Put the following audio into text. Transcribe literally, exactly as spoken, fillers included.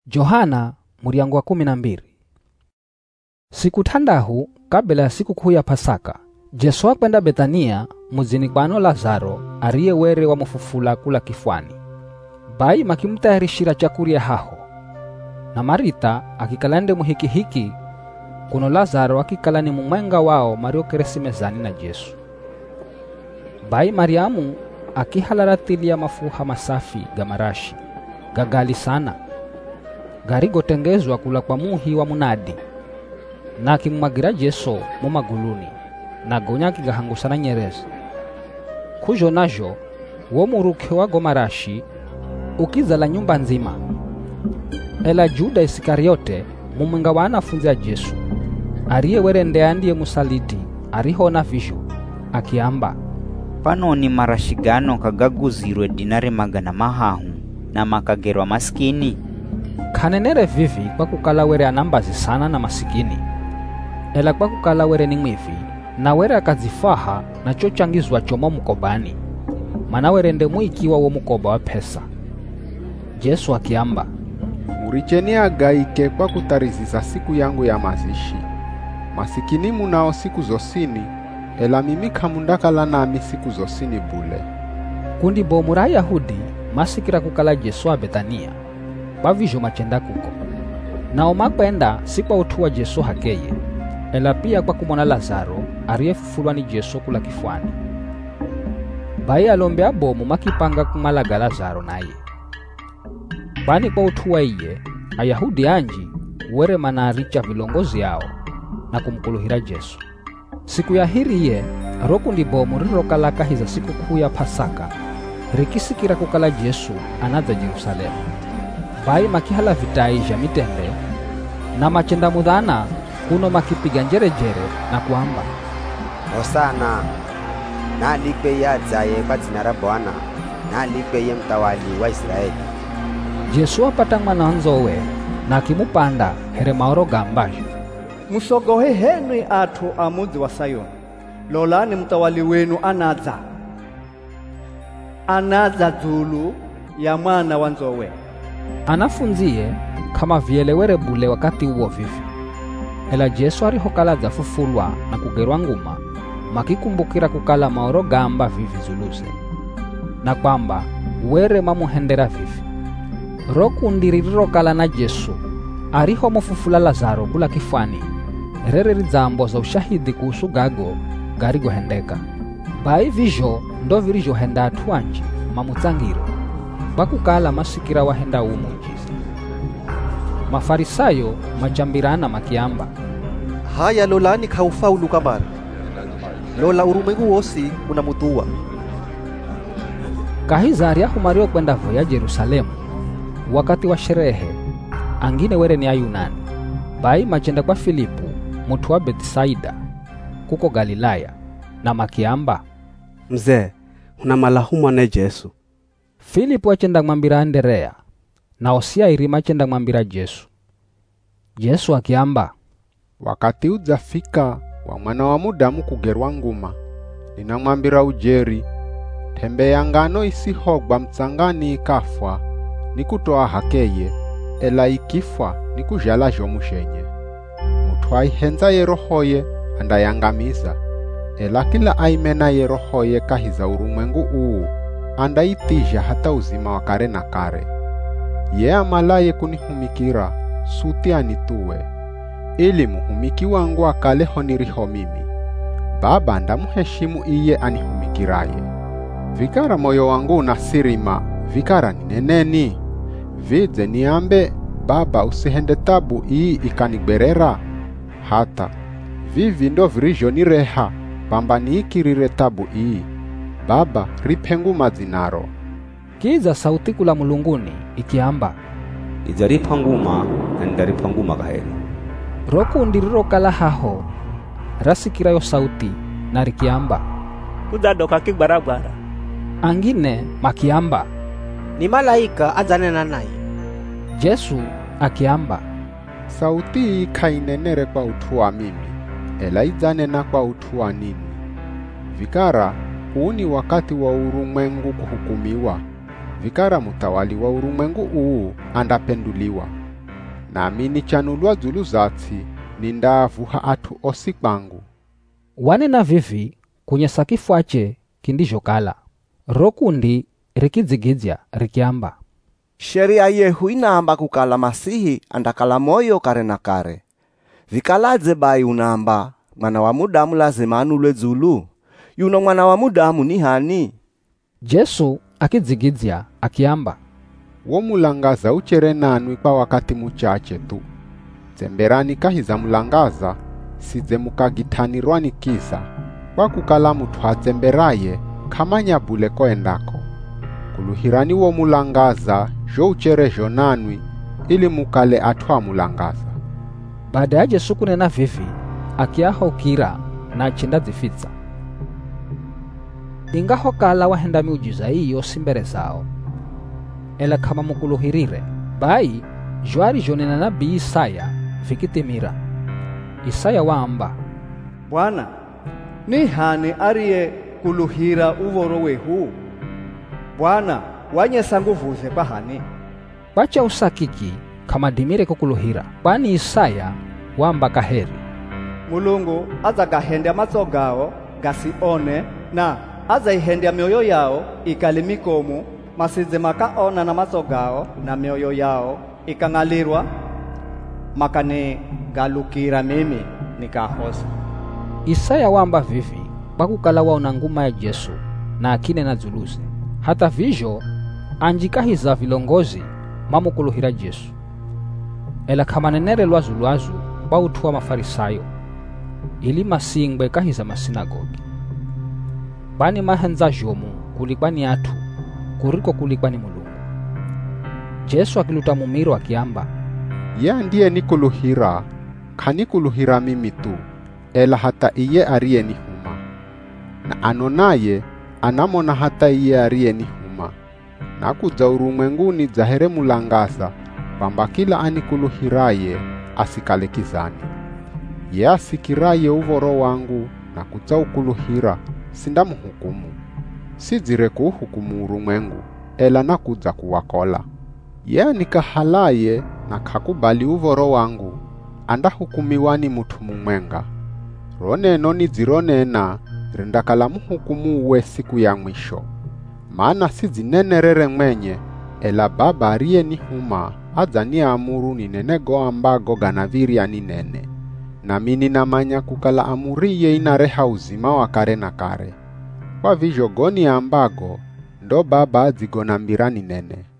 Johana muriango wa kumi na mbili. Siku tandahu kabla ya siku kuu ya Pasaka, Jesu akwenda Betania muzini kwano Lazaro ariye were wa mufufula kula kifwani. Bai makimutayarishira chakurya haho. Na Marita akikalande muhiki hiki kuno Lazaro akikalani mumwenga wao mario keresi mezani na Jesu. Bai Mariamu akihalaratilia mafuha masafi gamarashi gagali sana garigo tengezwa kula kwa muhi wa munadi na akimwagira Jesu mumaguluni na gonya kigahangusana nyerezi. Kujo najo wo muruke wa gomarashi ukizala nyumba nzima. Ela Juda Iskariote mumwenga wa wanafunzi ya Jesu ariye werende andiye musaliti arihona visho akiamba, pano ni marashigano kagaguzirwe dinari magana mahahu na makagerwa maskini. Kanenere vivi kwa kukala were anambazi sana na masikini. Ela kwa kukala were ni mwivi na were akazifaha na chochangizwa chomo mukobani. Mana were nde muikiwa wo mukoba wa pesa. Jesu akiamba, muricheni agaike kwa kutarizisa siku yangu ya mazishi. Masikini munao siku zosini, ela mimi kamundakala nami siku zosini bule. Kundi bomura Yahudi masikira kukala Jesu wa Betania kwa visho machenda kuko. Na omakwenda si kwa utuwa Jesu hakeye, ela pia kwa kumona Lazaro ariyefufulwa ni Jesu kula kifwani. Bai alombea bomu makipanga kumalaga Lazaro naye. Bani kwa utuwa iye, Ayahudi anji were manaricha vilongozi yao na kumkuluhira Jesu. Siku ya hiri ye, roku ndi bomu rirokala kahiza siku kuu ya Pasaka, rikisikira kukala Jesu anaza Jerusalemu. Bai makihala vitai ja mitembe na machenda mudhana kuno makipiga njere jere na kuamba, Hosana, na alikwe ya dzaye kwa jina la Bwana, na alikwe ye mtawali wa Israeli. Jesu apata mwana nzowe na kimupanda here maoro gambajo. Musogohe henwi atu amuzi wa Sayoni, lolani mtawali wenu anaza. Anaza zulu ya mwana wa nzowe. Anafunzie kama vielewere bule wakati uo vivi. Ela Jesu arihokala za fufulwa na kugerwa nguma, makikumbukira kukala maoro gamba vivi zuluze. Na kwamba were mamuhendera vivi. Roku ndiririro kala na Jesu ariho mufufula Lazaro kula kifani. Rere rizambo za ushahidi kuhusu gago garigo hendeka. Bai vijo ndo virijo henda atuanji mamutsangiro bakukala masikira wahenda umujiza. Mafarisayo majambirana makiamba, haya lolani kaufaulu kamara, lola urumengu wosi unamutua. Kahizari ya humario kwenda voya Jerusalemu wakati wa sherehe angine were ni Ayunani. Bai machenda kwa Filipu mutu wa Bethsaida kuko Galilaya na makiamba, mzee unamalahumu na Jesu. Filipu achenda mwambira Anderea na Osia irima achenda mwambira Jesu. Jesu akiamba, wakati udzafika wa mwana wa mudamu kugerwa nguma, ninamwambira ujeri, tembe ya ngano isihogwa mtsangani ikafwa, nikutoa hakeye, ela ikifwa nikujala jomushenye. Mutu aihenza yerohoye andayangamiza, ela kila aimena yerohoye kahiza urumwengu uu, andaitija hata uzima wa kare na kare. Ye amalaye kunihumikira, suti anituwe, ili muhumiki wangu akaleho niriho mimi. Baba ndamuheshimu iye anihumikiraye. Vikara moyo wangu unasirima, vikara nineneni. Vidze niambe, Baba usihende tabu ii ikaniberera. Hata, vivi ndo virijo nireha, pamba niikirire tabu ii. Baba ripengu mazinaro. Kiza sauti kula mulunguni ikiamba, Ijaripa nguma na ndaripa nguma kaheri. Roku ndiriro kala haho rasikira yo sauti na rikiamba, kudadoka kibarabara. Angine makiamba, ni malaika azanena naye. Jesu akiamba, sauti ikainenere kwa utuwa mimi, ela izanena kwa utuwa nini. Vikara uni wakati wa urumwengu kuhukumiwa. Vikara mutawali wa urumwengu uu andapenduliwa. nami nichanulwa dzulu zatsi nindavuha atu osi kwangu. Wanena vivi kunyesa kifwache kindizhokala. Rokundi rikidzigidzya rikiamba, sheria yehu inaamba kukala Masihi andakala moyo kare na kare. Vikaladze bai unaamba mwana wa mudamu lazima anulwe dzulu? Yuno mwana wa mudamu ni hani? Jesu akidzigidzya akiamba, wo mulangaza uchere nanwi kwa wakati muchache tu. Zemberani kahiza mulangaza, sidze mukagithanirwani kisa, kwa kukala mutu hadzemberaye kamanya bule koendako. Kuluhirani wo mulangaza jo uchere jo nanwi ili mukale atwa mulangaza. Baada ya Jesu kunena vivi, akiaho kira na achinda dzifitsa. Ingaho kala wahenda miujiza iyo simbere zao. Ela kama mukuluhirire, bai jwari jonena nabii Isaya vikitimira. Isaya waamba, Bwana, ni hani ariye kuluhira uvoro wehu? Bwana, wanyesa nguvuze pahani. Wacha usakiki kama dimire kukuluhira, kwani Isaya waamba kaheri. Mulungu aza gahendya matso gao gasione na aza ihendya mioyo yao ikalimikomu masize makaona na matso gao na mioyo yao ikang'alirwa makani galukira mimi nikahosa. Isaya waamba vivi bakukala waona nguma ya Jesu na akine na dzuluze. Hata vijo anjikahiza vilongozi mamukuluhira Jesu. Ela kama nenere lwazu lwazu bautuwa mafarisayo ili masingwe kahiza masinagogi. Bani mahenza jomu kulikwani atu kuriko kulikwani Mulungu. Jesu akiluta mumiro akiamba, ye ndiye nikuluhira, kanikuluhira mimi tu, ela hata iye ariye nihuma. Na anonaye anamona hata iye ariye nihuma. Na kudza urumwenguni dzahere mulangaza, pamba kila anikuluhiraye asikale kizani. Ye asikiraye uvoro wangu na kudza ukuluhira, sindamuhukumu. Sidzire kuhukumu urumwengu, ela na kudza kuwakola. Ye nikahalaye na kakubali uvoro wangu, anda hukumiwani mutu mumwenga. Roneno nidzironena, rindakala muhukumu uwe siku ya mwisho. Maana sidzinenerere mwenye, ela Baba ariye nihuma, adza ni amuru ninenego ambago ganaviria ninene. Na mini namanya kukala amuriye inareha uzima wa kare na kare. Kwa vijogoni ambago, ndo Baba adzigona mbira ninene.